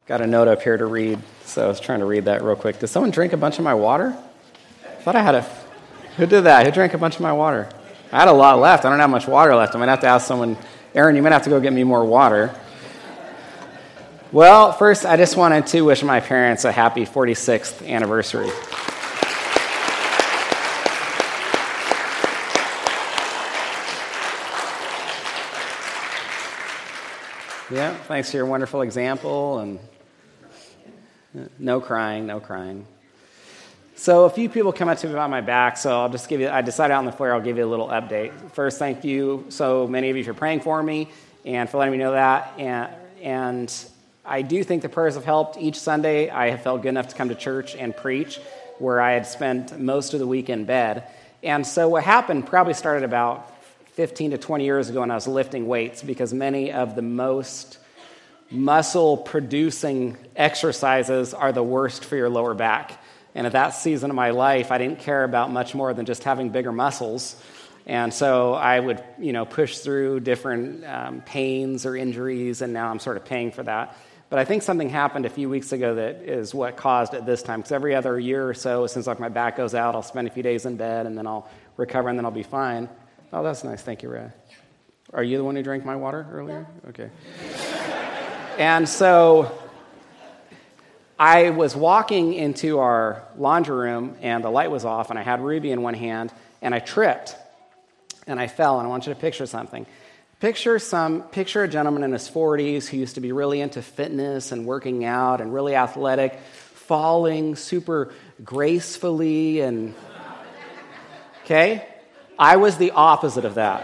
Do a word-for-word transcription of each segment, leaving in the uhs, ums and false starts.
Got a note up here to read, so I was trying to read that real quick. Did someone drink a bunch of my water? I thought I had a... Who did that? Who drank a bunch of my water? I had a lot left. I don't have much water left. I might have to ask someone, Aaron, you might have to go get me more water. Well, first, I just wanted to wish my parents a happy forty-sixth anniversary. Yeah, thanks for your wonderful example, and no crying, no crying. So a few people come up to me about my back, so I'll just give you, I decided on the flare, I'll give you a little update. First, thank you so many of you for praying for me and for letting me know that. And, and I do think the prayers have helped. Each Sunday, I have felt good enough to come to church and preach, where I had spent most of the week in bed. And so what happened probably started about fifteen to twenty years ago when I was lifting weights, because many of the most muscle-producing exercises are the worst for your lower back. And at that season of my life, I didn't care about much more than just having bigger muscles. And so I would, you know, push through different um, pains or injuries, and now I'm sort of paying for that. But I think something happened a few weeks ago that is what caused it this time. Because every other year or so, since like my back goes out, I'll spend a few days in bed, and then I'll recover, and then I'll be fine. Oh, that's nice. Thank you, Ray. Are you the one who drank my water earlier? Okay. And so I was walking into our laundry room, and the light was off, and I had Ruby in one hand, and I tripped, and I fell, and I want you to picture something. Picture some, picture a gentleman in his forties who used to be really into fitness and working out and really athletic, falling super gracefully, and, okay? I was the opposite of that,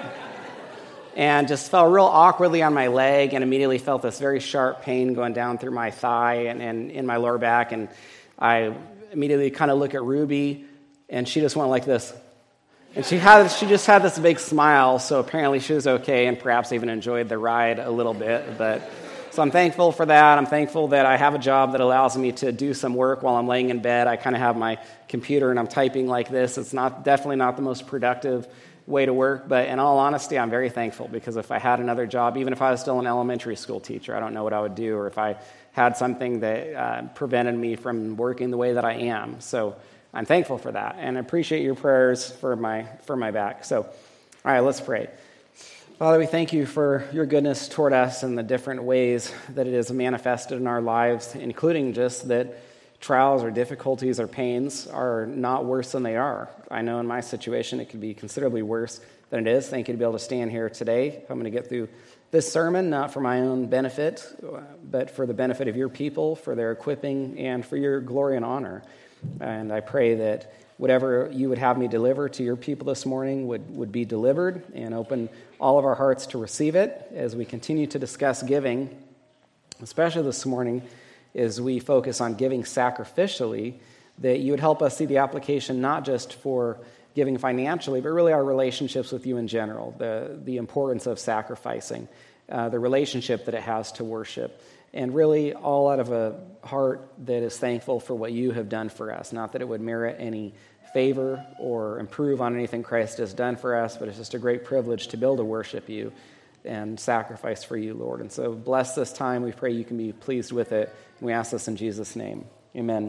and just fell real awkwardly on my leg, and immediately felt this very sharp pain going down through my thigh and, and in my lower back. And I immediately kind of look at Ruby, and she just went like this. And she had she just had this big smile, so apparently she was okay, and perhaps even enjoyed the ride a little bit. But so I'm thankful for that. I'm thankful that I have a job that allows me to do some work while I'm laying in bed. I kind of have my computer, and I'm typing like this. It's not definitely not the most productive way to work, but in all honesty, I'm very thankful, because if I had another job, even if I was still an elementary school teacher, I don't know what I would do, or if I had something that uh, prevented me from working the way that I am. So I'm thankful for that, and I appreciate your prayers for my for my back. So, all right, let's pray. Father, we thank you for your goodness toward us and the different ways that it is manifested in our lives, including just that trials or difficulties or pains are not worse than they are. I know in my situation it could be considerably worse than it is. Thank you to be able to stand here today. I'm going to get through this sermon, not for my own benefit, but for the benefit of your people, for their equipping, and for your glory and honor. And I pray that whatever you would have me deliver to your people this morning would, would be delivered, and open all of our hearts to receive it as we continue to discuss giving, especially this morning as we focus on giving sacrificially, that you would help us see the application not just for giving financially, but really our relationships with you in general, the, the importance of sacrificing, uh, the relationship that it has to worship, and really all out of a heart that is thankful for what you have done for us. Not that it would merit any favor or improve on anything Christ has done for us, but it's just a great privilege to be able to worship you and sacrifice for you, Lord. And so bless this time. We pray you can be pleased with it. And we ask this in Jesus' name. Amen.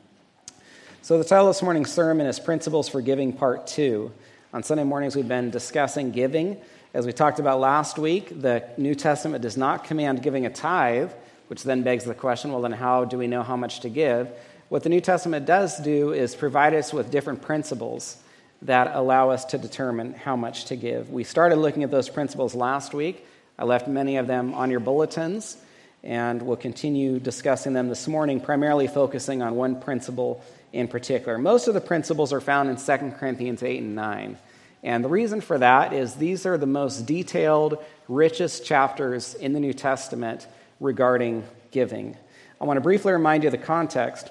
So the title of this morning's sermon is Principles for Giving, Part two. On Sunday mornings, we've been discussing giving. As we talked about last week, the New Testament does not command giving a tithe, which then begs the question, well, then how do we know how much to give? What the New Testament does do is provide us with different principles that allow us to determine how much to give. We started looking at those principles last week. I left many of them on your bulletins, and we'll continue discussing them this morning, primarily focusing on one principle in particular. Most of the principles are found in Second Corinthians eight and nine. And the reason for that is these are the most detailed, richest chapters in the New Testament regarding giving. I want to briefly remind you of the context.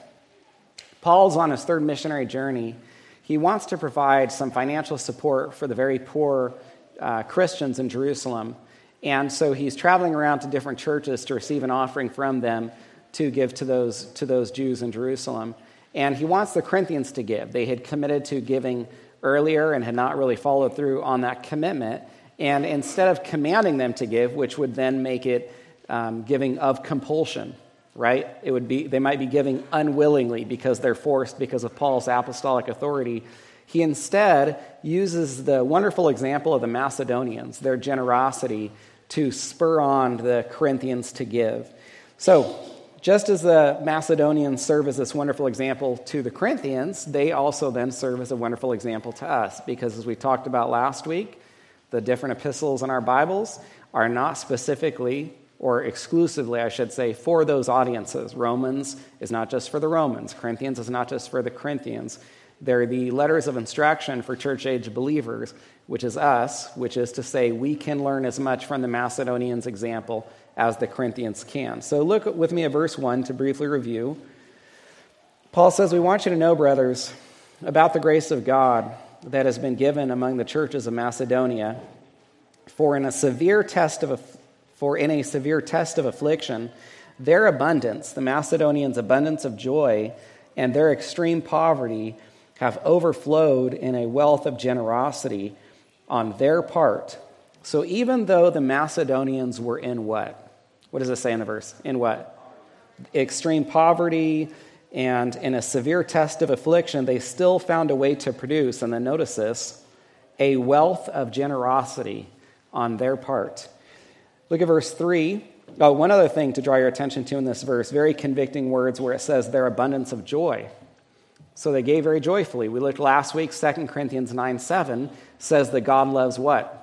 Paul's on his third missionary journey. He wants to provide some financial support for the very poor uh, Christians in Jerusalem. And so he's traveling around to different churches to receive an offering from them to give to those, to those Jews in Jerusalem. And he wants the Corinthians to give. They had committed to giving earlier and had not really followed through on that commitment. And instead of commanding them to give, which would then make it um, giving of compulsion, right? It would be they might be giving unwillingly because they're forced because of Paul's apostolic authority. He instead uses the wonderful example of the Macedonians, their generosity, to spur on the Corinthians to give. So, just as the Macedonians serve as this wonderful example to the Corinthians, they also then serve as a wonderful example to us, because as we talked about last week, the different epistles in our Bibles are not specifically or exclusively, I should say, for those audiences. Romans is not just for the Romans. Corinthians is not just for the Corinthians. They're the letters of instruction for church-age believers, which is us, which is to say we can learn as much from the Macedonians' example as the Corinthians can. So look with me at verse one to briefly review. Paul says, "We want you to know, brothers, about the grace of God that has been given among the churches of Macedonia, for in a severe test of for in a severe test of affliction, their abundance, the Macedonians' abundance of joy, and their extreme poverty have overflowed in a wealth of generosity on their part. So even though the Macedonians were in what? What does it say in the verse? In what? Extreme poverty and in a severe test of affliction, they still found a way to produce, and then notice this, a wealth of generosity on their part." Look at verse three. Oh, one other thing to draw your attention to in this verse, very convicting words where it says their abundance of joy. So they gave very joyfully. We looked last week, Second Corinthians nine seven says that God loves what?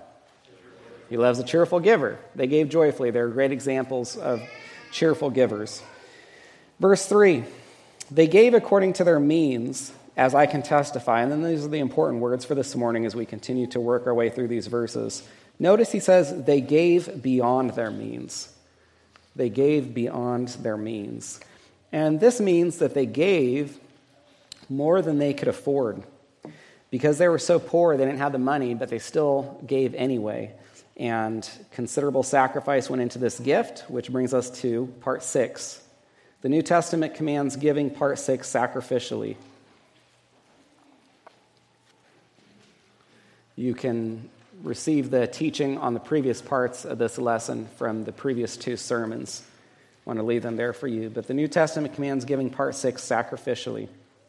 He loves a cheerful giver. They gave joyfully. They're great examples of cheerful givers. Verse three, they gave according to their means, as I can testify. And then these are the important words for this morning as we continue to work our way through these verses. Notice he says they gave beyond their means. They gave beyond their means. And this means that they gave more than they could afford. Because they were so poor, they didn't have the money, but they still gave anyway. And considerable sacrifice went into this gift, which brings us to part six. The New Testament commands giving, part six, sacrificially. You can receive the teaching on the previous parts of this lesson from the previous two sermons. I want to leave them there for you. But the New Testament commands giving, part six, sacrificially.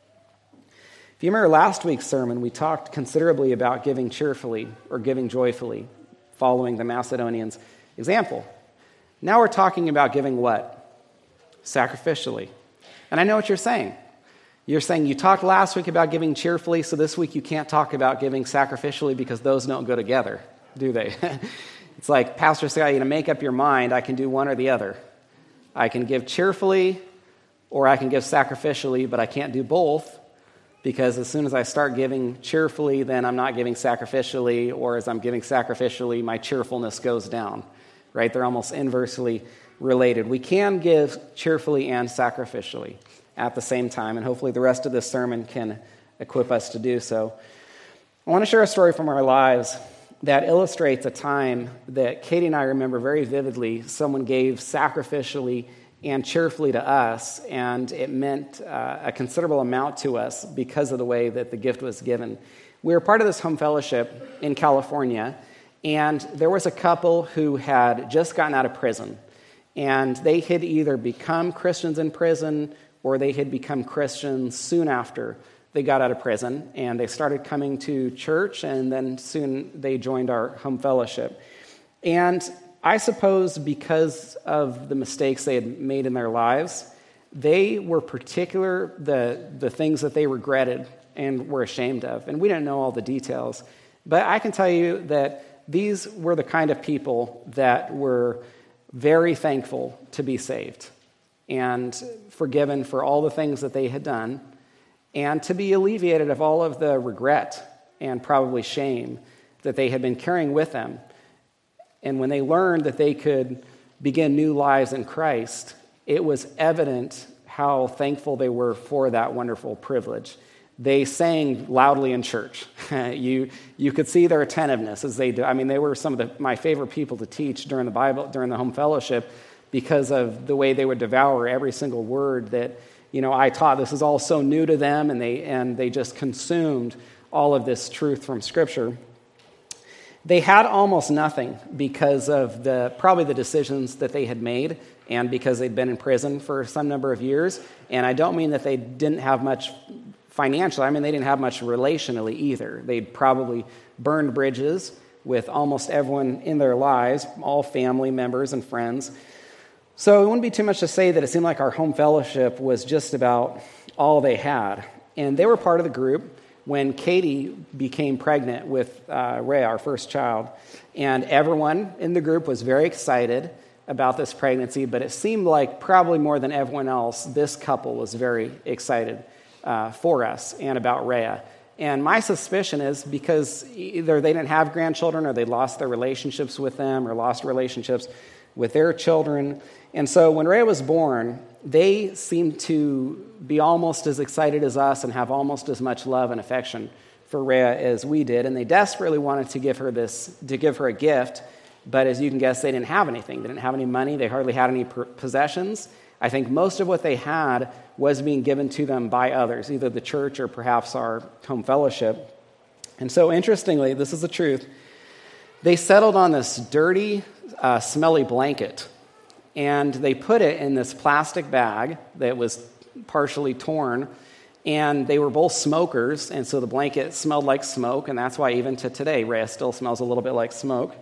If you remember last week's sermon, we talked considerably about giving cheerfully or giving joyfully, following the Macedonians' example. Now we're talking about giving what? Sacrificially. And I know what you're saying. You're saying you talked last week about giving cheerfully, so this week you can't talk about giving sacrificially because those don't go together, do they? It's like, Pastor Scott, you to make up your mind, I can do one or the other. I can give cheerfully or I can give sacrificially, but I can't do both. Because as soon as I start giving cheerfully, then I'm not giving sacrificially, or as I'm giving sacrificially, my cheerfulness goes down, right? They're almost inversely related. We can give cheerfully and sacrificially at the same time, and hopefully the rest of this sermon can equip us to do so. I want to share a story from our lives that illustrates a time that Katie and I remember very vividly. Someone gave sacrificially and cheerfully to us, and it meant uh, a considerable amount to us because of the way that the gift was given. We were part of this home fellowship in California, and there was a couple who had just gotten out of prison, and they had either become Christians in prison or they had become Christians soon after they got out of prison, and they started coming to church, and then soon they joined our home fellowship. And I suppose because of the mistakes they had made in their lives, they were particular, the, the things that they regretted and were ashamed of. And we didn't know all the details. But I can tell you that these were the kind of people that were very thankful to be saved and forgiven for all the things that they had done, and to be alleviated of all of the regret and probably shame that they had been carrying with them. And when they learned that they could begin new lives in Christ, it was evident how thankful they were for that wonderful privilege. They sang loudly in church. you you could see their attentiveness as they do. I mean, they were some of the, my favorite people to teach during the Bible, during the home fellowship, because of the way they would devour every single word that, you know, I taught. This is all so new to them, and they and they just consumed all of this truth from Scripture. They had almost nothing because of the probably the decisions that they had made and because they'd been in prison for some number of years. And I don't mean that they didn't have much financially. I mean, they didn't have much relationally either. They'd probably burned bridges with almost everyone in their lives, all family members and friends. So it wouldn't be too much to say that it seemed like our home fellowship was just about all they had. And they were part of the group when Katie became pregnant with uh, Ray, our first child. And everyone in the group was very excited about this pregnancy, but it seemed like probably more than everyone else, this couple was very excited uh, for us and about Rhea. And my suspicion is because either they didn't have grandchildren or they lost their relationships with them or lost relationships with their children. And so when Rhea was born, they seemed to be almost as excited as us and have almost as much love and affection for Rhea as we did. And they desperately wanted to give her this, to give her a gift. But as you can guess, they didn't have anything. They didn't have any money. They hardly had any possessions. I think most of what they had was being given to them by others, either the church or perhaps our home fellowship. And so interestingly, this is the truth, they settled on this dirty, uh, smelly blanket, and they put it in this plastic bag that was partially torn, and they were both smokers, and so the blanket smelled like smoke, and that's why even to today, Rhea still smells a little bit like smoke.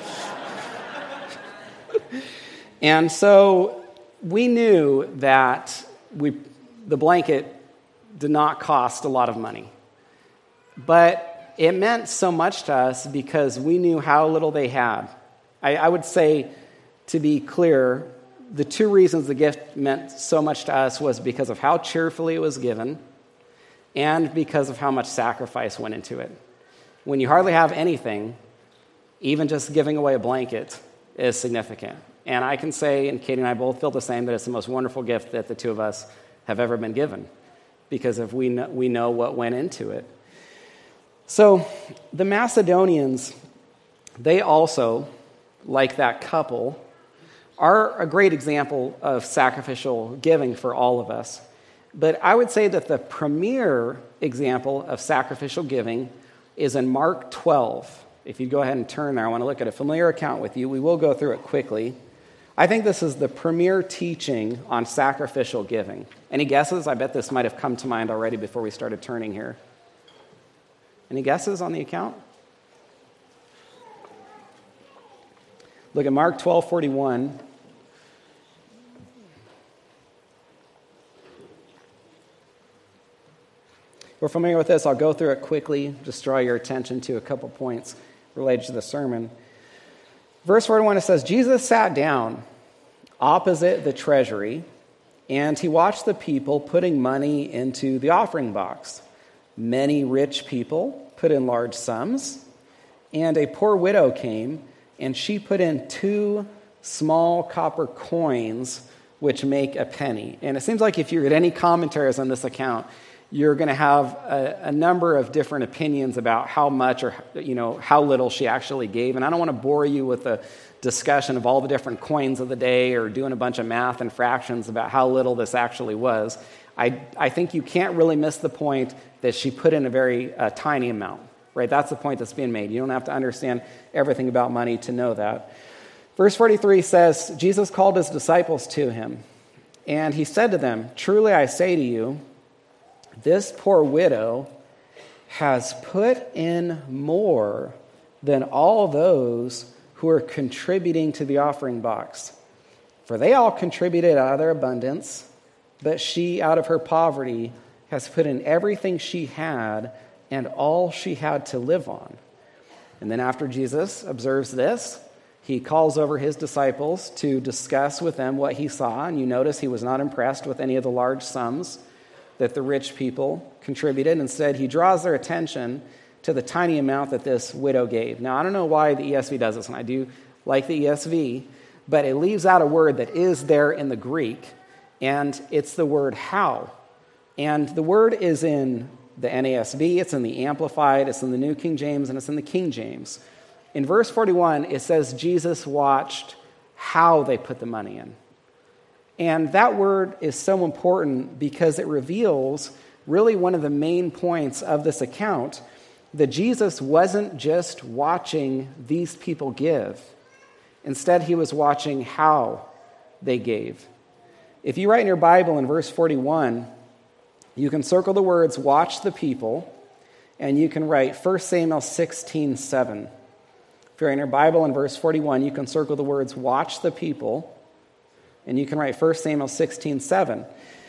And so we knew that we, the blanket did not cost a lot of money. But it meant so much to us because we knew how little they had. I, I would say, to be clear, the two reasons the gift meant so much to us was because of how cheerfully it was given and because of how much sacrifice went into it. When you hardly have anything, even just giving away a blanket is significant. And I can say, and Katie and I both feel the same, that it's the most wonderful gift that the two of us have ever been given because of we know, we know what went into it. So the Macedonians, they also, like that couple, are a great example of sacrificial giving for all of us. But I would say that the premier example of sacrificial giving is in Mark twelve. If you go ahead and turn there, I want to look at a familiar account with you. We will go through it quickly. I think this is the premier teaching on sacrificial giving. Any guesses? I bet this might have come to mind already before we started turning here. Any guesses on the account? Look at Mark twelve forty-one. We're familiar with this. I'll go through it quickly, just draw your attention to a couple points related to the sermon. Verse forty-one, it says, Jesus sat down opposite the treasury, and he watched the people putting money into the offering box. Many rich people put in large sums, and a poor widow came, and she put in two small copper coins, which make a penny. And it seems like if you read any commentaries on this account, you're going to have a, a number of different opinions about how much or, you know, how little she actually gave. And I don't want to bore you with a discussion of all the different coins of the day or doing a bunch of math and fractions about how little this actually was. I, I think you can't really miss the point that she put in a very uh, tiny amount, right? That's the point that's being made. You don't have to understand everything about money to know that. Verse forty-three says, Jesus called his disciples to him, and he said to them, "Truly I say to you, this poor widow has put in more than all those who are contributing to the offering box. For they all contributed out of their abundance, but she, out of her poverty, has put in everything she had and all she had to live on." And then after Jesus observes this, he calls over his disciples to discuss with them what he saw. And you notice he was not impressed with any of the large sums that the rich people contributed. Instead, he draws their attention to the tiny amount that this widow gave. Now, I don't know why the E S V does this, and I do like the E S V, but it leaves out a word that is there in the Greek, and it's the word how. And the word is in the N A S B, it's in the Amplified, it's in the New King James, and it's in the King James. In verse forty-one, it says Jesus watched how they put the money in. And that word is so important because it reveals really one of the main points of this account, that Jesus wasn't just watching these people give. Instead, he was watching how they gave. If you write in your Bible in verse forty-one, you can circle the words, watch the people, and you can write First Samuel sixteen seven. If you're in your Bible in verse forty-one, you can circle the words, watch the people, and you can write First Samuel sixteen seven,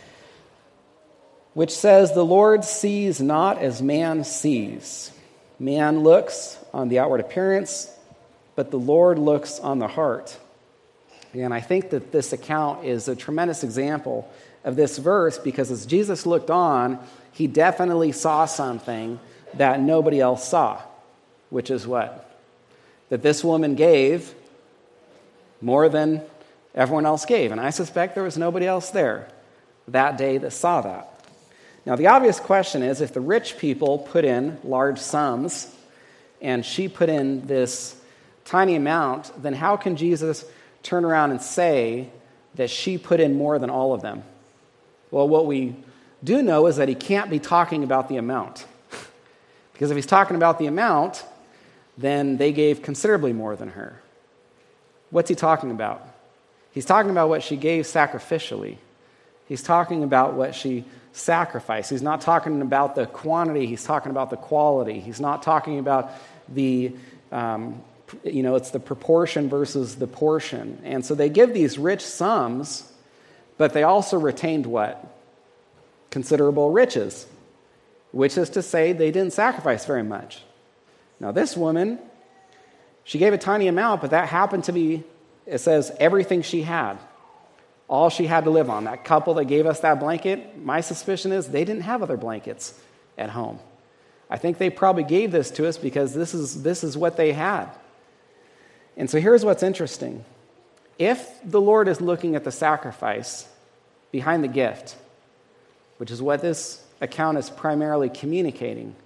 which says, the Lord sees not as man sees. Man looks on the outward appearance, but the Lord looks on the heart. And I think that this account is a tremendous example of this verse, because as Jesus looked on, he definitely saw something that nobody else saw, which is what? That this woman gave more than everyone else gave. And I suspect there was nobody else there that day that saw that. Now, the obvious question is, if the rich people put in large sums and she put in this tiny amount, then how can Jesus turn around and say that she put in more than all of them? Well, what we do know is that he can't be talking about the amount. Because if he's talking about the amount, then they gave considerably more than her. What's he talking about? He's talking about what she gave sacrificially. He's talking about what she sacrificed. He's not talking about the quantity. He's talking about the quality. He's not talking about the, um, you know, it's the proportion versus the portion. And so they give these rich sums, but they also retained what? Considerable riches, which is to say they didn't sacrifice very much. Now this woman, she gave a tiny amount, but that happened to be, it says, everything she had. All she had to live on. That couple that gave us that blanket, my suspicion is they didn't have other blankets at home. I think they probably gave this to us because this is, this is what they had. And so here's what's interesting. If the Lord is looking at the sacrifice behind the gift, which is what this account is primarily communicating,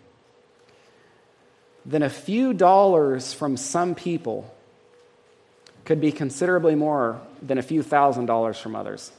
then a few dollars from some people could be considerably more than a few thousand dollars from others.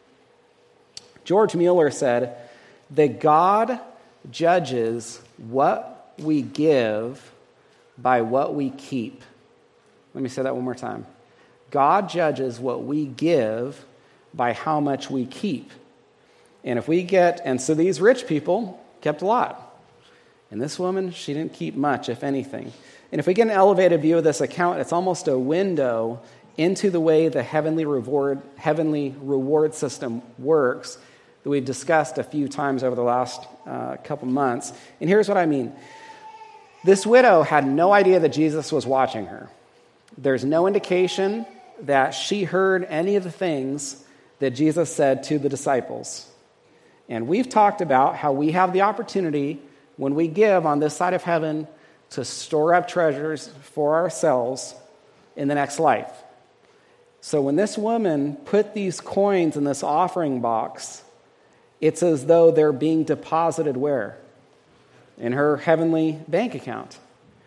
George Mueller said that God judges what we give by what we keep. Let me say that one more time. God judges what we give by how much we keep. And if we get, and so these rich people kept a lot. And this woman, she didn't keep much, if anything. And if we get an elevated view of this account, it's almost a window into the way the heavenly reward, heavenly reward system works that we've discussed a few times over the last uh, couple months. And here's what I mean. This widow had no idea that Jesus was watching her. There's no indication that she heard any of the things that Jesus said to the disciples. And we've talked about how we have the opportunity when we give on this side of heaven to store up treasures for ourselves in the next life. So when this woman put these coins in this offering box, it's as though they're being deposited where? In her heavenly bank account.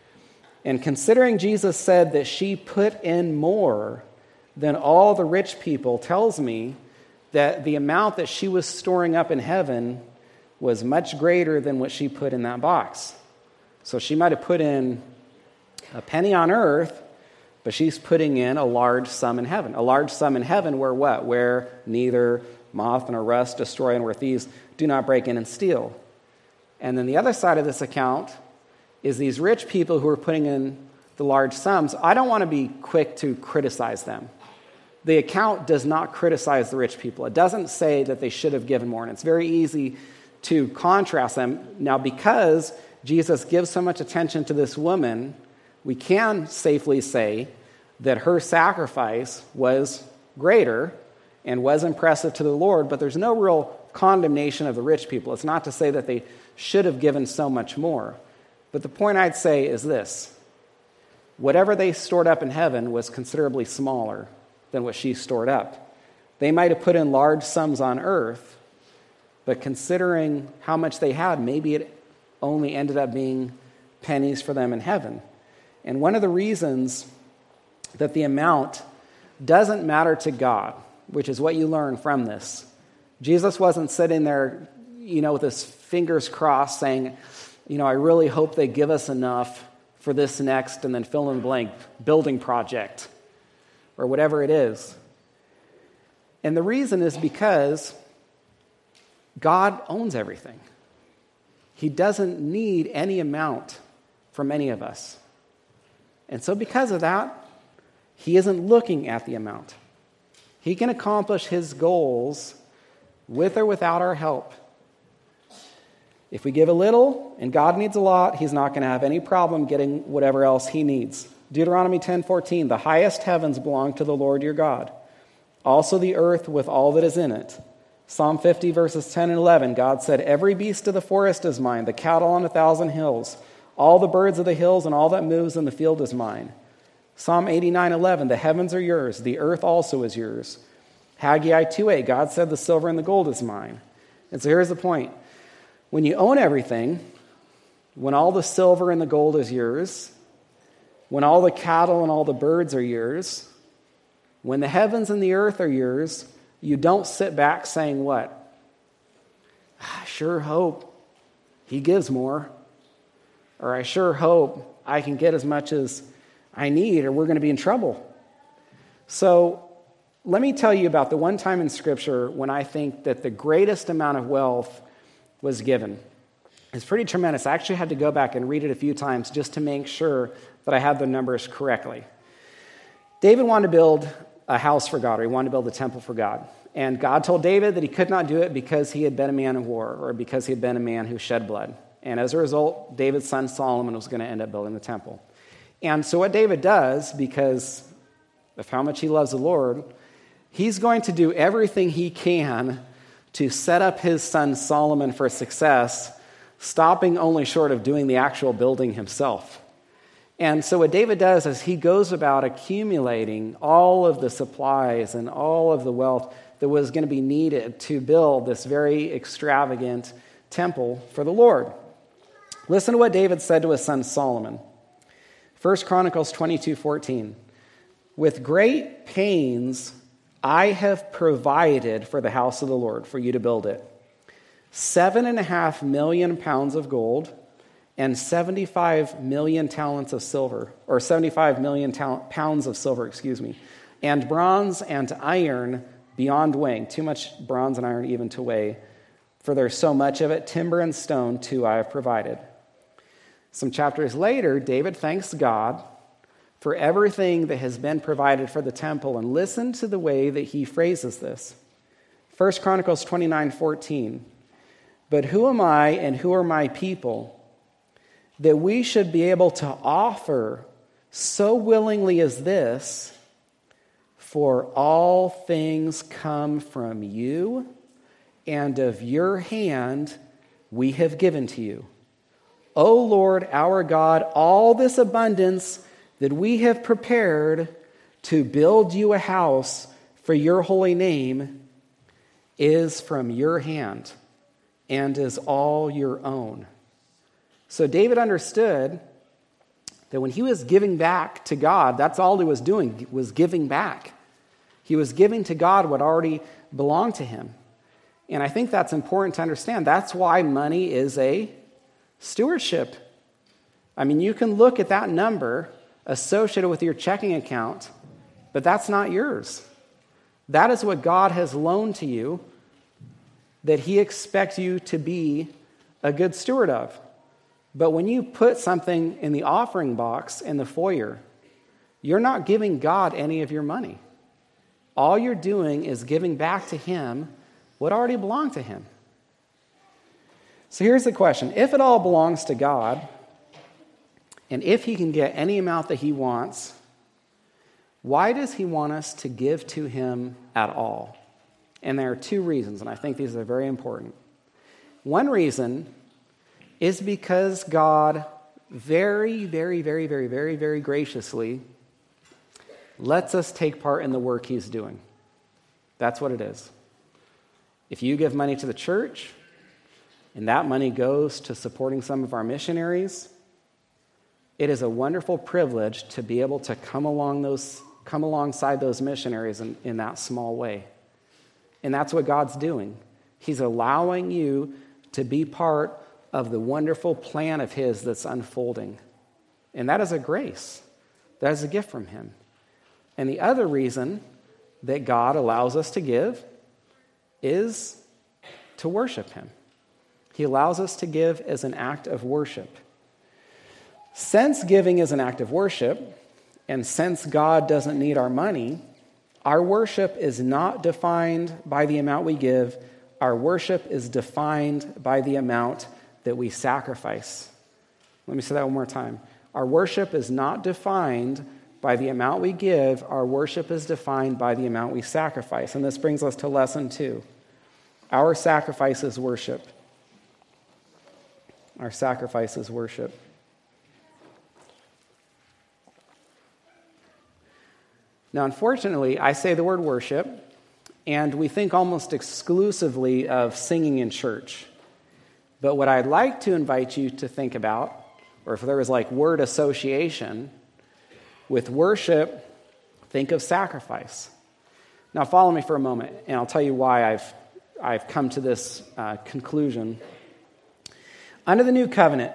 And considering Jesus said that she put in more than all the rich people, tells me that the amount that she was storing up in heaven was much greater than what she put in that box. So she might have put in a penny on earth, but she's putting in a large sum in heaven. A large sum in heaven where what? Where neither moth nor rust destroy and where thieves do not break in and steal. And then the other side of this account is these rich people who are putting in the large sums. I don't want to be quick to criticize them. The account does not criticize the rich people. It doesn't say that they should have given more. And it's very easy to contrast them. Now, because Jesus gives so much attention to this woman, we can safely say that her sacrifice was greater and was impressive to the Lord, but there's no real condemnation of the rich people. It's not to say that they should have given so much more. But the point I'd say is this. Whatever they stored up in heaven was considerably smaller than what she stored up. They might have put in large sums on earth, but considering how much they had, maybe it only ended up being pennies for them in heaven. And one of the reasons that the amount doesn't matter to God, which is what you learn from this. Jesus wasn't sitting there, you know, with his fingers crossed saying, you know, I really hope they give us enough for this next and then fill in the blank building project or whatever it is. And the reason is because God owns everything. He doesn't need any amount from any of us. And so because of that, he isn't looking at the amount. He can accomplish his goals with or without our help. If we give a little and God needs a lot, he's not going to have any problem getting whatever else he needs. Deuteronomy ten fourteen, the highest heavens belong to the Lord your God, also the earth with all that is in it. Psalm fifty, verses ten and eleven, God said, every beast of the forest is mine, the cattle on a thousand hills, all the birds of the hills and all that moves in the field is mine. Psalm eighty-nine eleven, the heavens are yours, the earth also is yours. Haggai two eight, God said, the silver and the gold is mine. And so here's the point. When you own everything, when all the silver and the gold is yours, when all the cattle and all the birds are yours, when the heavens and the earth are yours, you don't sit back saying what? I sure hope he gives more. Or I sure hope I can get as much as I need, or we're going to be in trouble. So let me tell you about the one time in Scripture when I think that the greatest amount of wealth was given. It's pretty tremendous. I actually had to go back and read it a few times just to make sure that I had the numbers correctly. David wanted to build a house for God, or he wanted to build a temple for God. And God told David that he could not do it because he had been a man of war, or because he had been a man who shed blood. And as a result, David's son Solomon was going to end up building the temple. And so what David does, because of how much he loves the Lord, he's going to do everything he can to set up his son Solomon for success, stopping only short of doing the actual building himself. And so what David does is he goes about accumulating all of the supplies and all of the wealth that was going to be needed to build this very extravagant temple for the Lord. Listen to what David said to his son Solomon. First Chronicles twenty-two fourteen. With great pains I have provided for the house of the Lord, for you to build it. Seven and a half million pounds of gold and seventy-five million talents of silver, or seventy-five million ta- pounds of silver, excuse me, and bronze and iron beyond weighing, too much bronze and iron even to weigh, for there's so much of it, timber and stone too I have provided. Some chapters later, David thanks God for everything that has been provided for the temple, and listen to the way that he phrases this. First Chronicles twenty-nine fourteen. But who am I and who are my people that we should be able to offer so willingly as this? For all things come from you, and of your hand we have given to you. O Lord our God, all this abundance that we have prepared to build you a house for your holy name is from your hand and is all your own. So David understood that when he was giving back to God, that's all he was doing, was giving back. He was giving to God what already belonged to him. And I think that's important to understand. That's why money is a stewardship. I mean, you can look at that number associated with your checking account, but that's not yours. That is what God has loaned to you, that he expects you to be a good steward of. But when you put something in the offering box in the foyer, you're not giving God any of your money. All you're doing is giving back to him what already belonged to him. So here's the question. If it all belongs to God, and if he can get any amount that he wants, why does he want us to give to him at all? And there are two reasons, and I think these are very important. One reason is because God very, very, very, very, very, very graciously lets us take part in the work he's doing. That's what it is. If you give money to the church, and that money goes to supporting some of our missionaries, it is a wonderful privilege to be able to come along those, come alongside those missionaries in, in that small way. And that's what God's doing. He's allowing you to be part of the wonderful plan of his that's unfolding. And that is a grace. That is a gift from him. And the other reason that God allows us to give is to worship him. He allows us to give as an act of worship. Since giving is an act of worship, and since God doesn't need our money, our worship is not defined by the amount we give. Our worship is defined by the amount that we sacrifice. Let me say that one more time. Our worship is not defined by the amount we give. Our worship is defined by the amount we sacrifice. And this brings us to lesson two. Our sacrifice is worship. Our sacrifice is worship. Now, unfortunately, I say the word worship, and we think almost exclusively of singing in church. But what I'd like to invite you to think about, or if there was like word association, with worship, think of sacrifice. Now, follow me for a moment, and I'll tell you why I've, I've come to this uh, conclusion. Under the new covenant,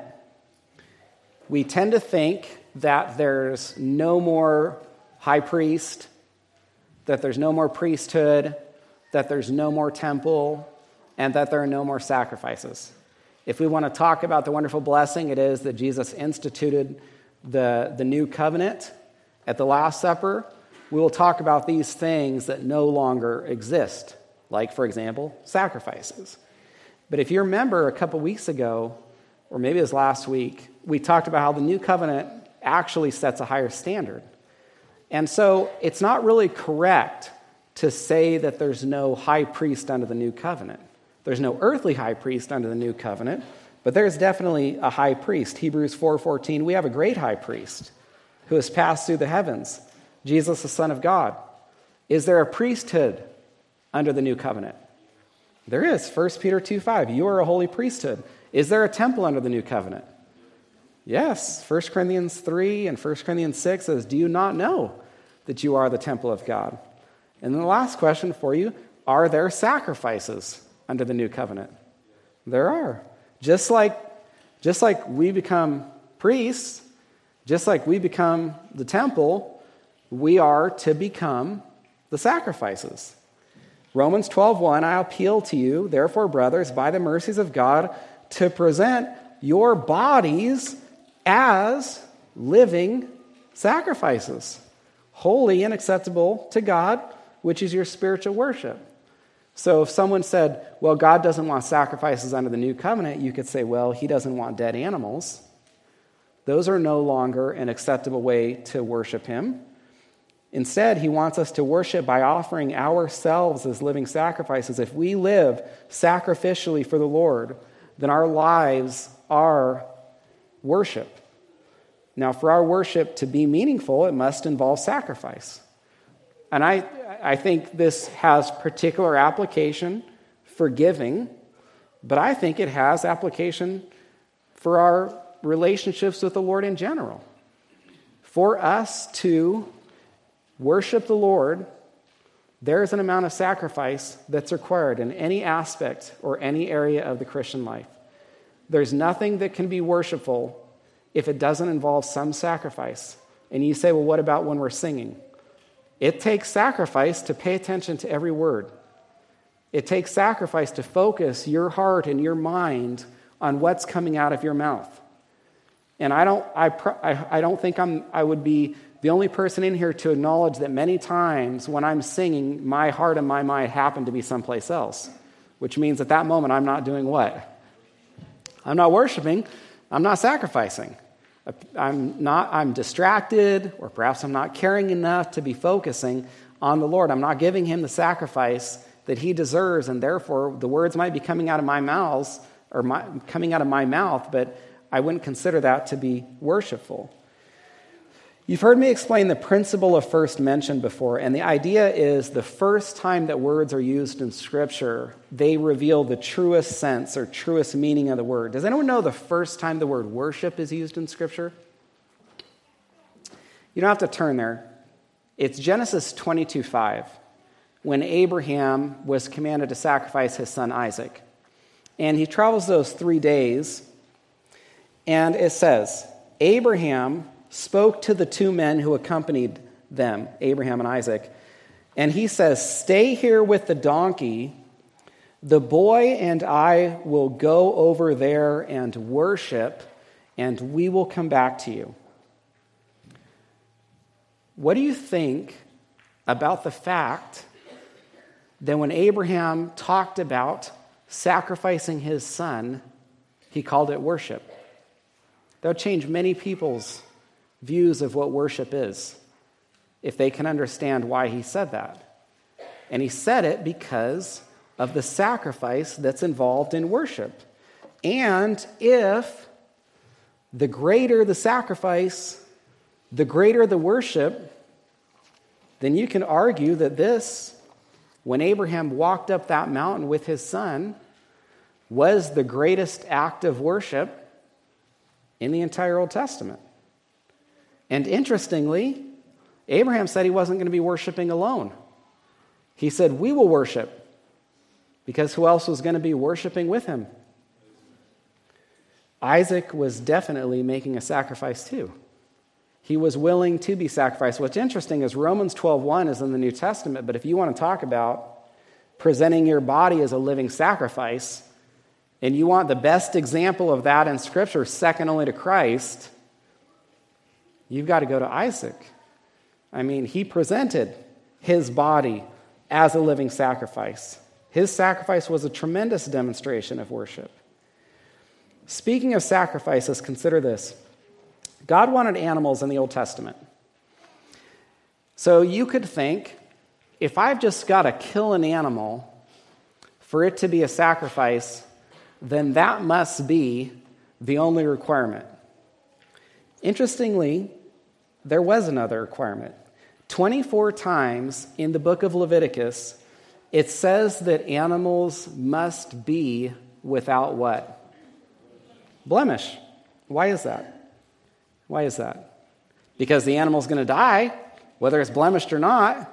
we tend to think that there's no more high priest, that there's no more priesthood, that there's no more temple, and that there are no more sacrifices. If we want to talk about the wonderful blessing it is that Jesus instituted the, the new covenant at the Last Supper, we will talk about these things that no longer exist, like, for example, sacrifices. But if you remember a couple weeks ago, or maybe it was last week, we talked about how the new covenant actually sets a higher standard. And so it's not really correct to say that there's no high priest under the new covenant. There's no earthly high priest under the new covenant, but there's definitely a high priest. Hebrews four fourteen, we have a great high priest who has passed through the heavens, Jesus, the Son of God. Is there a priesthood under the new covenant? There is. First Peter two five, you are a holy priesthood. Is there a temple under the new covenant? Yes. First Corinthians three and First Corinthians six says, do you not know that you are the temple of God? And then the last question for you, are there sacrifices under the new covenant? There are. Just like, just like we become priests, just like we become the temple, we are to become the sacrifices. Romans twelve one, I appeal to you, therefore, brothers, by the mercies of God, to present your bodies as living sacrifices, holy and acceptable to God, which is your spiritual worship. So if someone said, well, God doesn't want sacrifices under the new covenant, you could say, well, he doesn't want dead animals. Those are no longer an acceptable way to worship him. Instead, he wants us to worship by offering ourselves as living sacrifices. If we live sacrificially for the Lord, then our lives are worship. Now, for our worship to be meaningful, it must involve sacrifice. And I, I think this has particular application for giving, but I think it has application for our relationships with the Lord in general. For us to worship the Lord, there's an amount of sacrifice that's required in any aspect or any area of the Christian life. There's nothing that can be worshipful if it doesn't involve some sacrifice. And you say, well, what about when we're singing? It takes sacrifice to pay attention to every word. It takes sacrifice to focus your heart and your mind on what's coming out of your mouth. And I don't, I, I, I don't think I'm, I would be the only person in here to acknowledge that many times when I'm singing, my heart and my mind happen to be someplace else, which means at that moment I'm not doing what? I'm not worshiping. I'm not sacrificing. I'm not, I'm distracted, or perhaps I'm not caring enough to be focusing on the Lord. I'm not giving him the sacrifice that he deserves, and therefore the words might be coming out of my mouth, or my, coming out of my mouth, but I wouldn't consider that to be worshipful. You've heard me explain the principle of first mention before, and the idea is the first time that words are used in Scripture, they reveal the truest sense or truest meaning of the word. Does anyone know the first time the word worship is used in Scripture? You don't have to turn there. It's Genesis twenty-two five, when Abraham was commanded to sacrifice his son Isaac. And he travels those three days, and it says, Abraham spoke to the two men who accompanied them, Abraham and Isaac, And he says, "Stay here with the donkey. The boy and I will go over there and worship, and we will come back to you." What do you think about the fact that when Abraham talked about sacrificing his son, he called it worship? That would change many people's views of what worship is if they can understand why he said that. And he said it because of the sacrifice that's involved in worship. And if the greater the sacrifice, the greater the worship, then you can argue that this, when Abraham walked up that mountain with his son, was the greatest act of worship in the entire Old Testament. And interestingly, Abraham said he wasn't going to be worshiping alone. He said, "We will worship," because who else was going to be worshiping with him? Isaac was definitely making a sacrifice too. He was willing to be sacrificed. What's interesting is Romans twelve one is in the New Testament, but if you want to talk about presenting your body as a living sacrifice, and you want the best example of that in Scripture, second only to Christ, you've got to go to Isaac. I mean, he presented his body as a living sacrifice. His sacrifice was a tremendous demonstration of worship. Speaking of sacrifices, consider this. God wanted animals in the Old Testament. So you could think, if I've just got to kill an animal for it to be a sacrifice, then that must be the only requirement. Interestingly, there was another requirement. twenty-four times in the book of Leviticus, it says that animals must be without what? Blemish. Why is that? Why is that? Because the animal's going to die, whether it's blemished or not.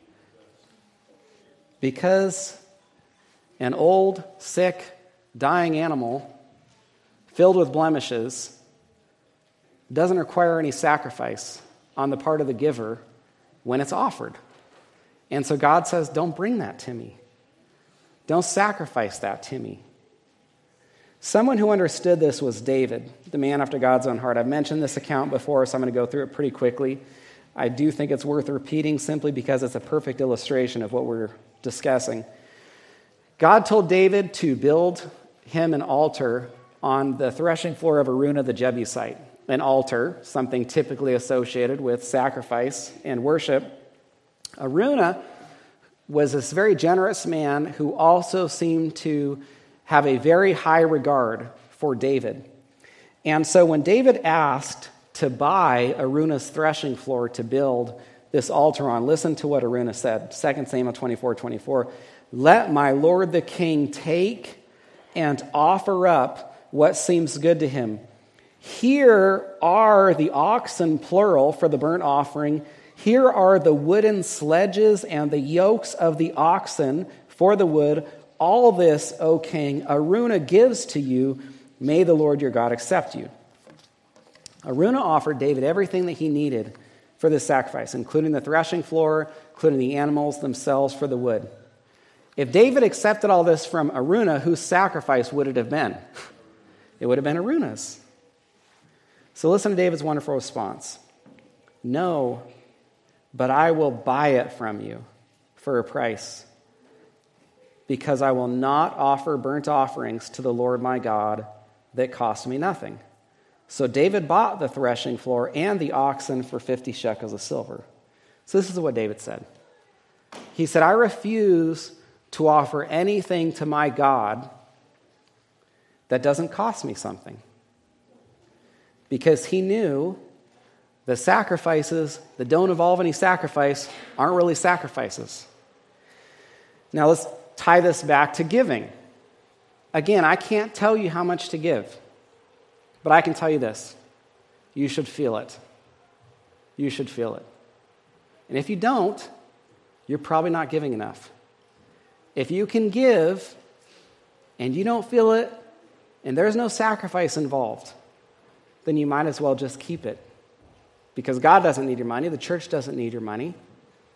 Because an old, sick, dying animal filled with blemishes doesn't require any sacrifice on the part of the giver when it's offered. And so God says, don't bring that to me. Don't sacrifice that to me. Someone who understood this was David, the man after God's own heart. I've mentioned this account before, so I'm going to go through it pretty quickly. I do think it's worth repeating simply because it's a perfect illustration of what we're discussing. God told David to build him an altar on the threshing floor of Araunah the Jebusite. An altar, something typically associated with sacrifice and worship. Araunah was this very generous man who also seemed to have a very high regard for David. And so when David asked to buy Araunah's threshing floor to build this altar on, listen to what Araunah said, Second Samuel twenty-four twenty-four. Let my lord the king take and offer up what seems good to him. Here are the oxen, plural, for the burnt offering. Here are the wooden sledges and the yokes of the oxen for the wood. All this, O king, Araunah gives to you. May the Lord your God accept you. Araunah offered David everything that he needed for this sacrifice, including the threshing floor, including the animals themselves for the wood. If David accepted all this from Araunah, whose sacrifice would it have been? It would have been Araunah's. So listen to David's wonderful response. No, but I will buy it from you for a price, because I will not offer burnt offerings to the Lord my God that cost me nothing. So David bought the threshing floor and the oxen for fifty shekels of silver. So this is what David said. He said, I refuse to offer anything to my God that doesn't cost me something. Because he knew the sacrifices that don't involve any sacrifice aren't really sacrifices. Now let's tie this back to giving. Again, I can't tell you how much to give, but I can tell you this. You should feel it. You should feel it. And if you don't, you're probably not giving enough. If you can give and you don't feel it and there's no sacrifice involved, then you might as well just keep it. Because God doesn't need your money. The church doesn't need your money.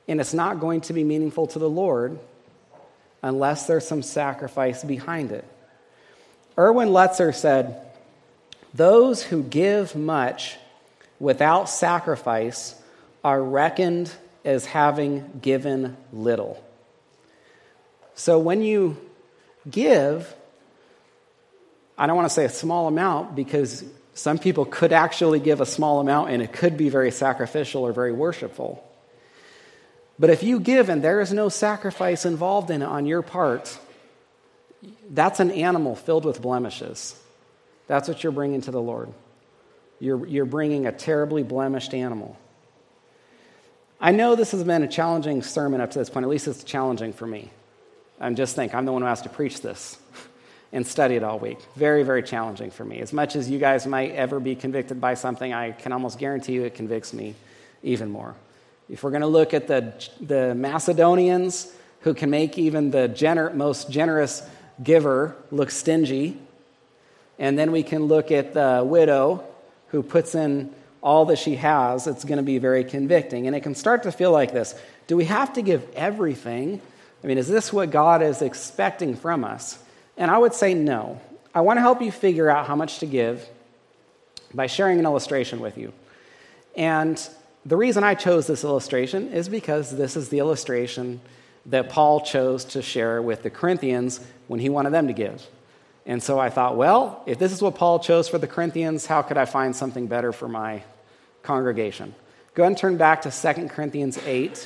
And it's not going to be meaningful to the Lord unless there's some sacrifice behind it. Erwin Lutzer said, "Those who give much without sacrifice are reckoned as having given little." So when you give, I don't want to say a small amount, because some people could actually give a small amount and it could be very sacrificial or very worshipful. But if you give and there is no sacrifice involved in it on your part, that's an animal filled with blemishes. That's what you're bringing to the Lord. You're, you're bringing a terribly blemished animal. I know this has been a challenging sermon up to this point. At least it's challenging for me. I'm just think I'm the one who has to preach this and study it all week. Very, very challenging for me. As much as you guys might ever be convicted by something, I can almost guarantee you it convicts me even more. If we're going to look at the, the Macedonians, who can make even the gener- most generous giver look stingy, and then we can look at the widow who puts in all that she has, it's going to be very convicting. And it can start to feel like this. Do we have to give everything? I mean, is this what God is expecting from us? And I would say no. I want to help you figure out how much to give by sharing an illustration with you. And the reason I chose this illustration is because this is the illustration that Paul chose to share with the Corinthians when he wanted them to give. And so I thought, well, if this is what Paul chose for the Corinthians, how could I find something better for my congregation? Go ahead and turn back to Second Corinthians eight.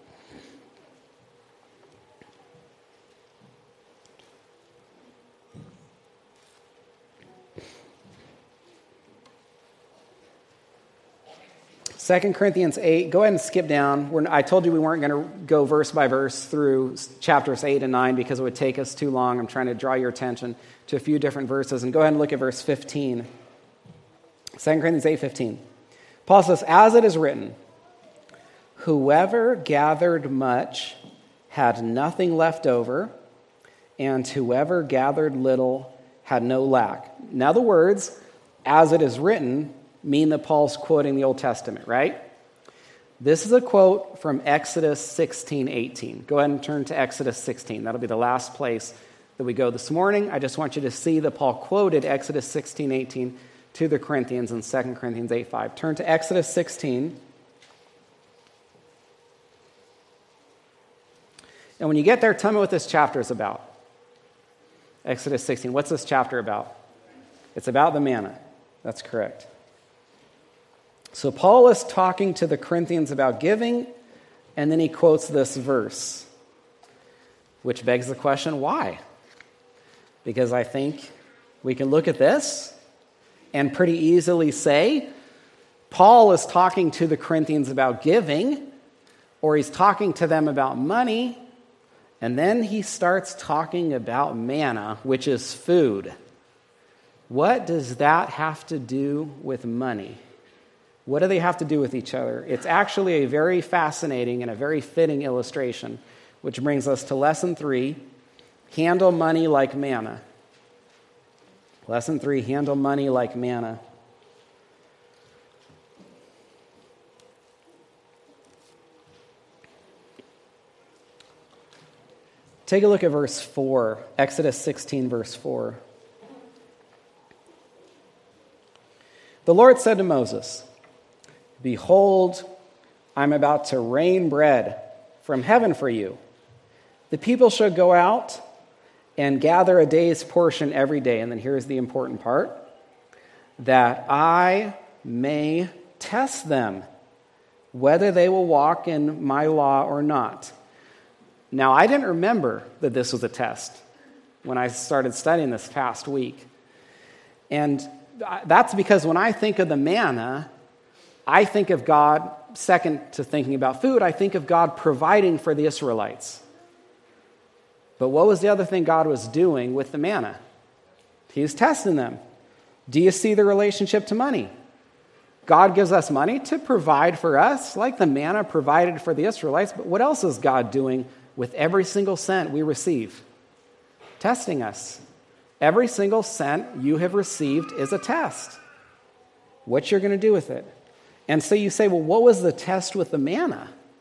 Second Corinthians eight, go ahead and skip down. We're, I told you we weren't going to go verse by verse through chapters eight and nine because it would take us too long. I'm trying to draw your attention to a few different verses. And go ahead and look at verse fifteen. Second Corinthians eight fifteen. Paul says, "As it is written, whoever gathered much had nothing left over, and whoever gathered little had no lack." Now the words, "as it is written," mean that Paul's quoting the Old Testament, right? This is a quote from Exodus sixteen eighteen. Go ahead and turn to Exodus sixteen. That'll be the last place that we go this morning. I just want you to see that Paul quoted Exodus sixteen eighteen to the Corinthians in Second Corinthians eight five. Turn to Exodus sixteen. And when you get there, tell me what this chapter is about. Exodus sixteen. What's this chapter about? It's about the manna. That's correct. So Paul is talking to the Corinthians about giving, and then he quotes this verse, which begs the question, why? Because I think we can look at this and pretty easily say, Paul is talking to the Corinthians about giving, or he's talking to them about money, and then he starts talking about manna, which is food. What does that have to do with money? What do they have to do with each other? It's actually a very fascinating and a very fitting illustration, which brings us to lesson three, handle money like manna. Lesson three, handle money like manna. Take a look at verse four, Exodus sixteen, verse four. The Lord said to Moses, "Behold, I'm about to rain bread from heaven for you. The people shall go out and gather a day's portion every day." And then here's the important part, "that I may test them, whether they will walk in my law or not." Now, I didn't remember that this was a test when I started studying this past week. And that's because when I think of the manna, I think of God, second to thinking about food, I think of God providing for the Israelites. But what was the other thing God was doing with the manna? He was testing them. Do you see the relationship to money? God gives us money to provide for us, like the manna provided for the Israelites, but what else is God doing with every single cent we receive? Testing us. Every single cent you have received is a test. What you're going to do with it. And so you say, well, what was the test with the manna?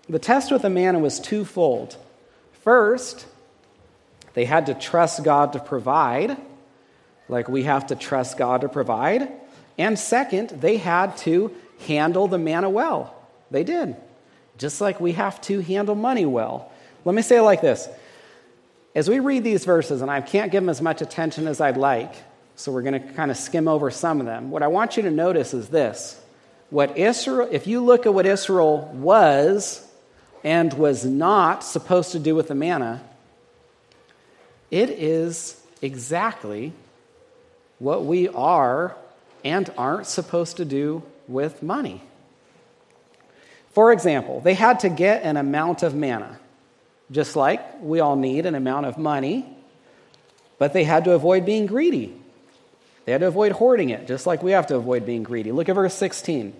The test with the manna was twofold. First, they had to trust God to provide, like we have to trust God to provide. And second, they had to handle the manna well. They did. Just like we have to handle money well. Let me say it like this. As we read these verses, and I can't give them as much attention as I'd like, so we're going to kind of skim over some of them. What I want you to notice is this. What Israel, if you look at what Israel was and was not supposed to do with the manna, it is exactly what we are and aren't supposed to do with money. For example, they had to get an amount of manna, just like we all need an amount of money, but they had to avoid being greedy. They had to avoid hoarding it, just like we have to avoid being greedy. Look at verse sixteen.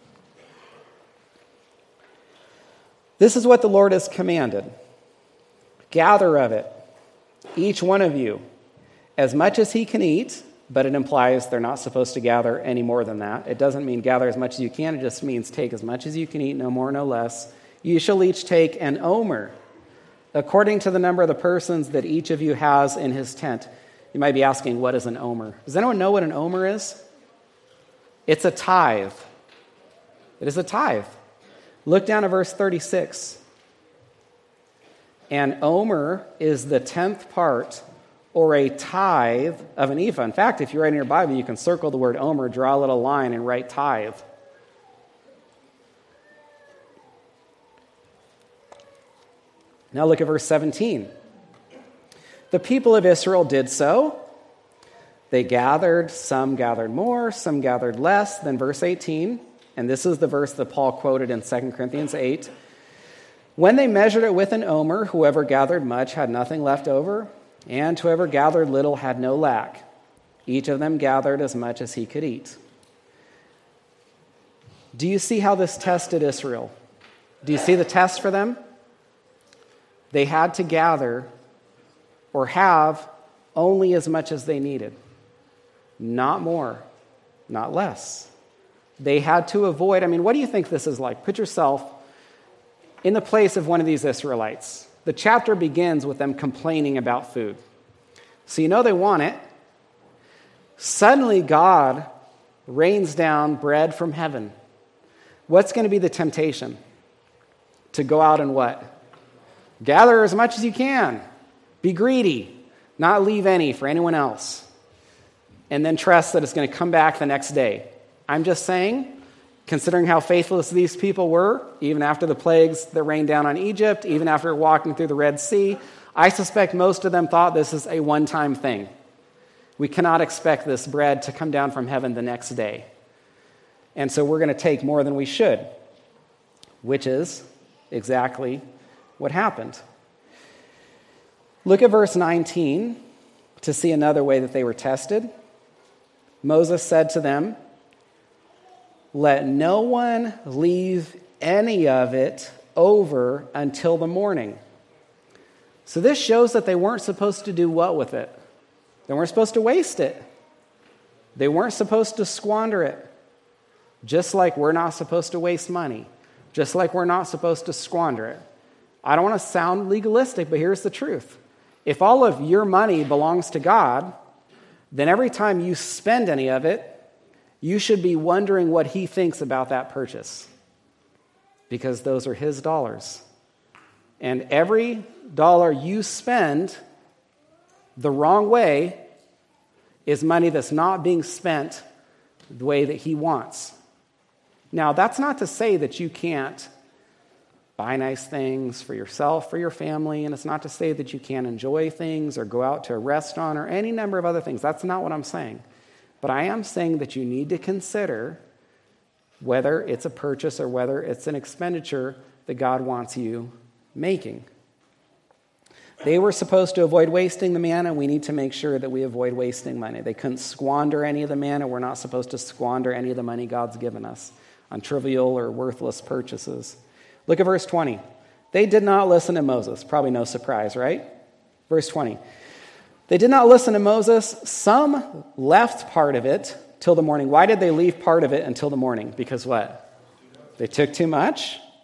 This is what the Lord has commanded. Gather of it, each one of you, as much as he can eat, but it implies they're not supposed to gather any more than that. It doesn't mean gather as much as you can. It just means take as much as you can eat, no more, no less. You shall each take an omer, according to the number of the persons that each of you has in his tent. You might be asking, what is an omer? Does anyone know what an omer is? It's a tithe. It is a tithe. Look down at verse thirty-six. An omer is the tenth part or a tithe of an ephah. In fact, if you're writing your Bible, you can circle the word omer, draw a little line, and write tithe. Now look at verse seventeen. The people of Israel did so. They gathered, some gathered more, some gathered less than verse eighteen. And this is the verse that Paul quoted in Second Corinthians eight. When they measured it with an omer, whoever gathered much had nothing left over, and whoever gathered little had no lack. Each of them gathered as much as he could eat. Do you see how this tested Israel? Do you see the test for them? They had to gather or have only as much as they needed. Not more, not less. They had to avoid, I mean, what do you think this is like? Put yourself in the place of one of these Israelites. The chapter begins with them complaining about food. So you know they want it. Suddenly God rains down bread from heaven. What's going to be the temptation? To go out and what? Gather as much as you can. Be greedy. Not leave any for anyone else. And then trust that it's going to come back the next day. I'm just saying, considering how faithless these people were, even after the plagues that rained down on Egypt, even after walking through the Red Sea, I suspect most of them thought this is a one-time thing. We cannot expect this bread to come down from heaven the next day. And so we're going to take more than we should, which is exactly what happened. Look at verse nineteen to see another way that they were tested. Moses said to them, let no one leave any of it over until the morning. So this shows that they weren't supposed to do what with it? They weren't supposed to waste it. They weren't supposed to squander it. Just like we're not supposed to waste money. Just like we're not supposed to squander it. I don't want to sound legalistic, but here's the truth. If all of your money belongs to God, then every time you spend any of it, you should be wondering what he thinks about that purchase. Because those are his dollars. And every dollar you spend the wrong way is money that's not being spent the way that he wants. Now, that's not to say that you can't buy nice things for yourself, for your family, and it's not to say that you can't enjoy things or go out to a restaurant or any number of other things. That's not what I'm saying. But I am saying that you need to consider whether it's a purchase or whether it's an expenditure that God wants you making. They were supposed to avoid wasting the manna. We need to make sure that we avoid wasting money. They couldn't squander any of the manna. We're not supposed to squander any of the money God's given us on trivial or worthless purchases. Look at verse twenty. They did not listen to Moses. Probably no surprise, right? Verse twenty. They did not listen to Moses. Some left part of it till the morning. Why did they leave part of it until the morning? Because what? They took too much?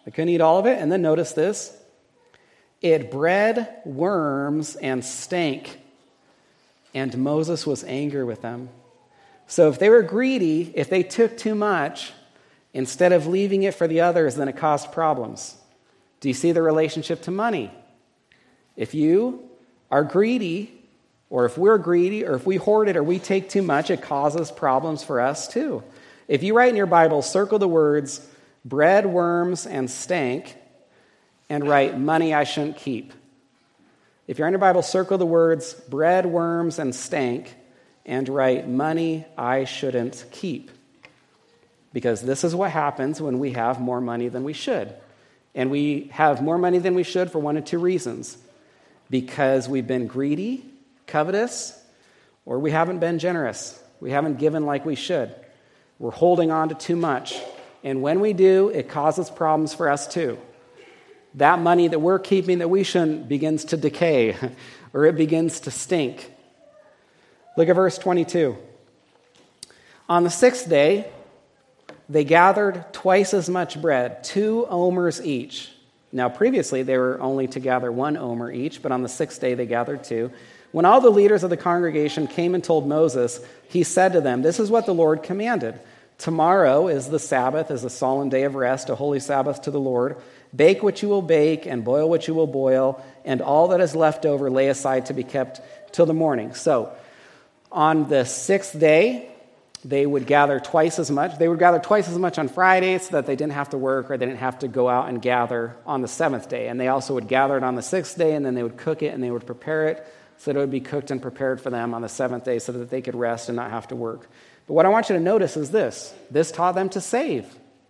They couldn't eat all of it. And then notice this. It bred worms and stank, and Moses was angry with them. So if they were greedy, if they took too much, instead of leaving it for the others, then it caused problems. Do you see the relationship to money? If you are greedy, or if we're greedy, or if we hoard it, or we take too much, it causes problems for us too. If you write in your Bible, circle the words bread, worms, and stank, and write money I shouldn't keep. If you're in your Bible, circle the words bread, worms, and stank, and write money I shouldn't keep. Because this is what happens when we have more money than we should. And we have more money than we should for one of two reasons. Because we've been greedy, covetous, or we haven't been generous. We haven't given like we should. We're holding on to too much. And when we do, it causes problems for us too. That money that we're keeping that we shouldn't begins to decay, or it begins to stink. Look at verse twenty-two. On the sixth day, they gathered twice as much bread, two omers each. Now, previously, they were only to gather one omer each, but on the sixth day, they gathered two. When all the leaders of the congregation came and told Moses, he said to them, "This is what the Lord commanded. Tomorrow is the Sabbath, is a solemn day of rest, a holy Sabbath to the Lord. Bake what you will bake, and boil what you will boil, and all that is left over lay aside to be kept till the morning." So, on the sixth day, they would gather twice as much. They would gather twice as much on Friday so that they didn't have to work or they didn't have to go out and gather on the seventh day. And they also would gather it on the sixth day, and then they would cook it and they would prepare it so that it would be cooked and prepared for them on the seventh day so that they could rest and not have to work. But what I want you to notice is this. This taught them to save.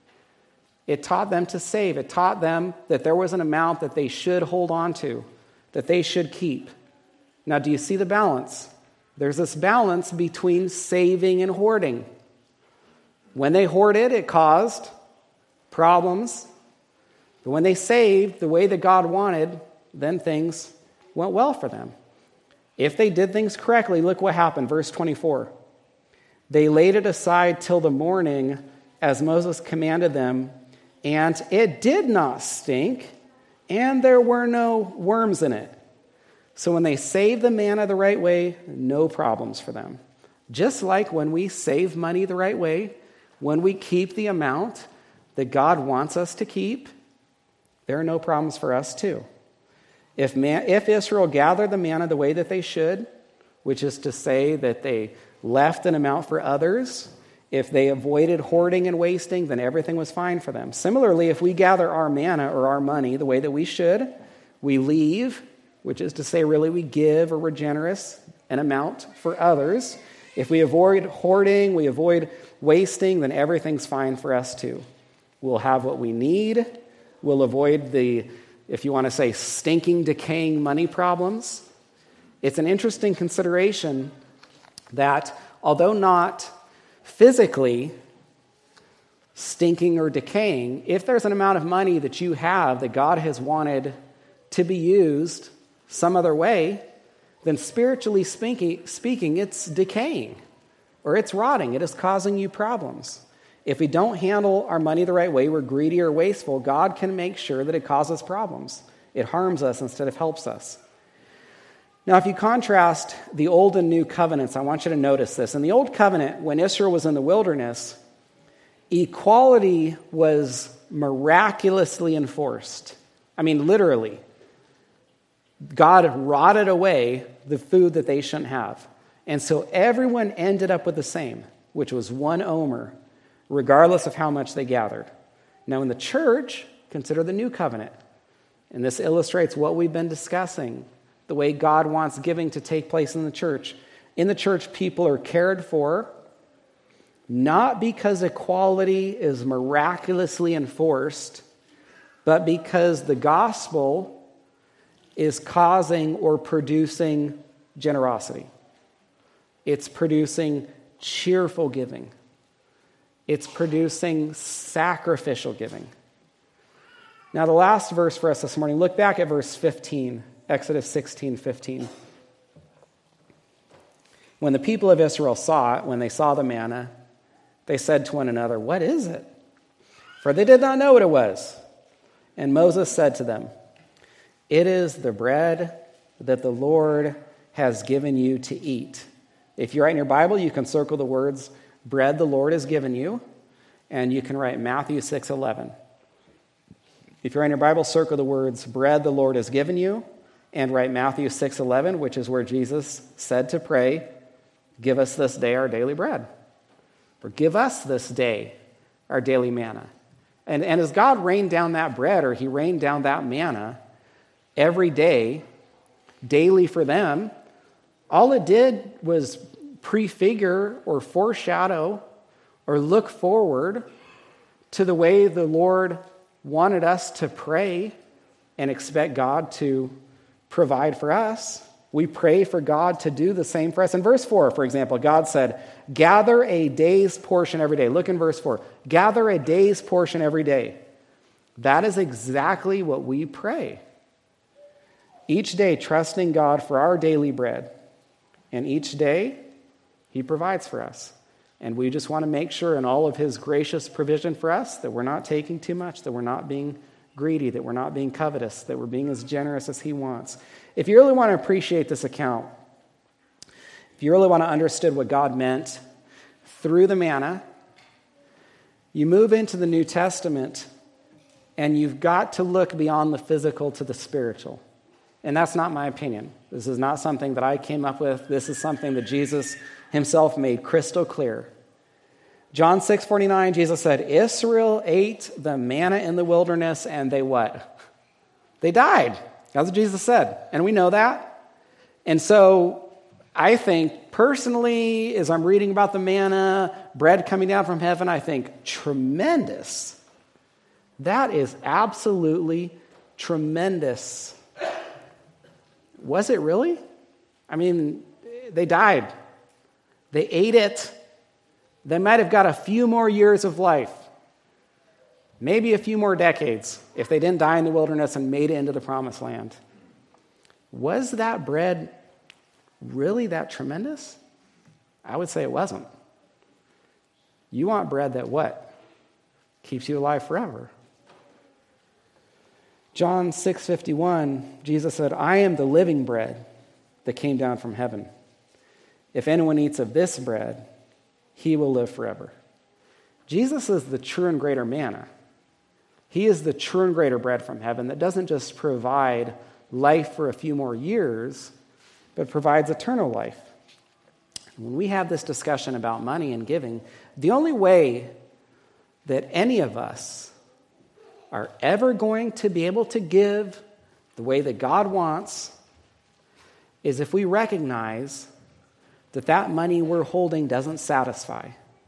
It taught them to save. It taught them that there was an amount that they should hold on to, that they should keep. Now, do you see the balance? There's this balance between saving and hoarding. When they hoarded, it caused problems. But when they saved the way that God wanted, then things went well for them. If they did things correctly, look what happened. Verse twenty-four. They laid it aside till the morning as Moses commanded them, and it did not stink, and there were no worms in it. So when they saved the manna the right way, no problems for them. Just like when we save money the right way, when we keep the amount that God wants us to keep, there are no problems for us too. If, man, if Israel gathered the manna the way that they should, which is to say that they left an amount for others, if they avoided hoarding and wasting, then everything was fine for them. Similarly, if we gather our manna or our money the way that we should, we leave, which is to say really we give or we're generous, an amount for others. If we avoid hoarding, we avoid wasting, then everything's fine for us too. We'll have what we need. We'll avoid the, if you want to say, stinking, decaying money problems. It's an interesting consideration that although not physically stinking or decaying, if there's an amount of money that you have that God has wanted to be used some other way, then spiritually speaking, speaking, it's decaying or it's rotting. It is causing you problems. If we don't handle our money the right way, we're greedy or wasteful, God can make sure that it causes problems. It harms us instead of helps us. Now, if you contrast the Old and New Covenants, I want you to notice this. In the Old Covenant, when Israel was in the wilderness, equality was miraculously enforced. I mean, literally. God rotted away the food that they shouldn't have. And so everyone ended up with the same, which was one omer, regardless of how much they gathered. Now, in the church, consider the New Covenant. And this illustrates what we've been discussing, the way God wants giving to take place in the church. In the church, people are cared for, not because equality is miraculously enforced, but because the gospel is causing or producing generosity. It's producing cheerful giving. It's producing sacrificial giving. Now, the last verse for us this morning, look back at verse fifteen, Exodus sixteen fifteen. When the people of Israel saw it, when they saw the manna, they said to one another, "What is it?" For they did not know what it was. And Moses said to them, "It is the bread that the Lord has given you to eat." If you write in your Bible, you can circle the words, "bread the Lord has given you," and you can write Matthew six eleven. If you're in your Bible, circle the words, "bread the Lord has given you," and write Matthew six eleven, which is where Jesus said to pray, "Give us this day our daily bread." Or give us this day our daily manna. And, and as God rained down that bread, or he rained down that manna every day, daily for them, all it did was prefigure or foreshadow or look forward to the way the Lord wanted us to pray and expect God to provide for us. We pray for God to do the same for us. In verse four, for example, God said, "Gather a day's portion every day." Look in verse four. Gather a day's portion every day. That is exactly what we pray. Each day, trusting God for our daily bread. And each day, he provides for us. And we just want to make sure in all of his gracious provision for us that we're not taking too much, that we're not being greedy, that we're not being covetous, that we're being as generous as he wants. If you really want to appreciate this account, if you really want to understand what God meant through the manna, you move into the New Testament and you've got to look beyond the physical to the spiritual. And that's not my opinion. This is not something that I came up with. This is something that Jesus himself made crystal clear. John six forty-nine, Jesus said, "Israel ate the manna in the wilderness and they what? They died." That's what Jesus said. And we know that. And so I think personally, as I'm reading about the manna, bread coming down from heaven, I think tremendous. That is absolutely tremendous. Was it really? I mean, they died. They ate it. They might have got a few more years of life. Maybe a few more decades if they didn't die in the wilderness and made it into the promised land. Was that bread really that tremendous? I would say it wasn't. You want bread that what? Keeps you alive forever. John six fifty-one, Jesus said, "I am the living bread that came down from heaven. If anyone eats of this bread, he will live forever." Jesus is the true and greater manna. He is the true and greater bread from heaven that doesn't just provide life for a few more years, but provides eternal life. When we have this discussion about money and giving, the only way that any of us are ever going to be able to give the way that God wants is if we recognize that that money we're holding doesn't satisfy.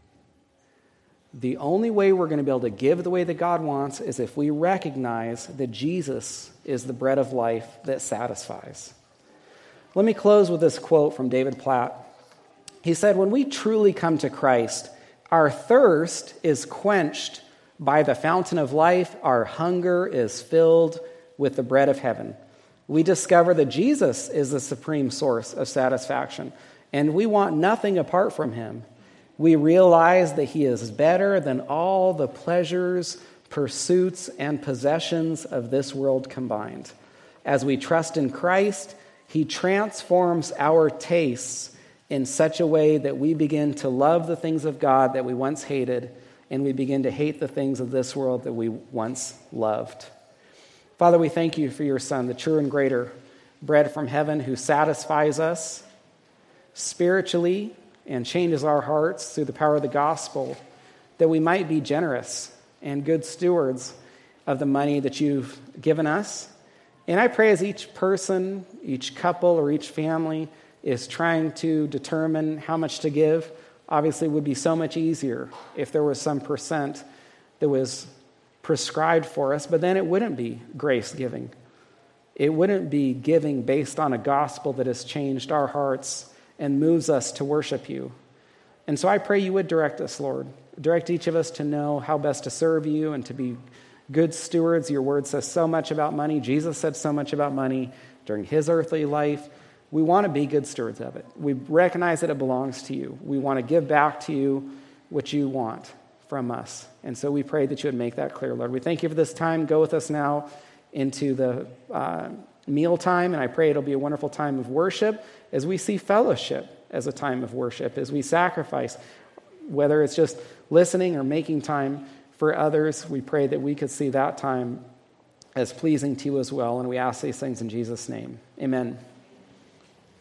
The only way we're going to be able to give the way that God wants is if we recognize that Jesus is the bread of life that satisfies. Let me close with this quote from David Platt. He said, "When we truly come to Christ, our thirst is quenched by the fountain of life. Our hunger is filled with the bread of heaven. We discover that Jesus is the supreme source of satisfaction, and we want nothing apart from him. We realize that he is better than all the pleasures, pursuits, and possessions of this world combined. As we trust in Christ, he transforms our tastes in such a way that we begin to love the things of God that we once hated, and we begin to hate the things of this world that we once loved." Father, we thank you for your Son, the true and greater bread from heaven, who satisfies us spiritually and changes our hearts through the power of the gospel, that we might be generous and good stewards of the money that you've given us. And I pray as each person, each couple, or each family is trying to determine how much to give, obviously it would be so much easier if there was some percent that was prescribed for us, but then it wouldn't be grace giving. It wouldn't be giving based on a gospel that has changed our hearts and moves us to worship you. And so I pray you would direct us, Lord. Direct each of us to know how best to serve you and to be good stewards. Your word says so much about money. Jesus said so much about money during his earthly life. We want to be good stewards of it. We recognize that it belongs to you. We want to give back to you what you want from us. And so we pray that you would make that clear, Lord. We thank you for this time. Go with us now into the uh, meal time, and I pray it'll be a wonderful time of worship as we see fellowship as a time of worship, as we sacrifice, whether it's just listening or making time for others. We pray that we could see that time as pleasing to you as well, and we ask these things in Jesus' name. Amen.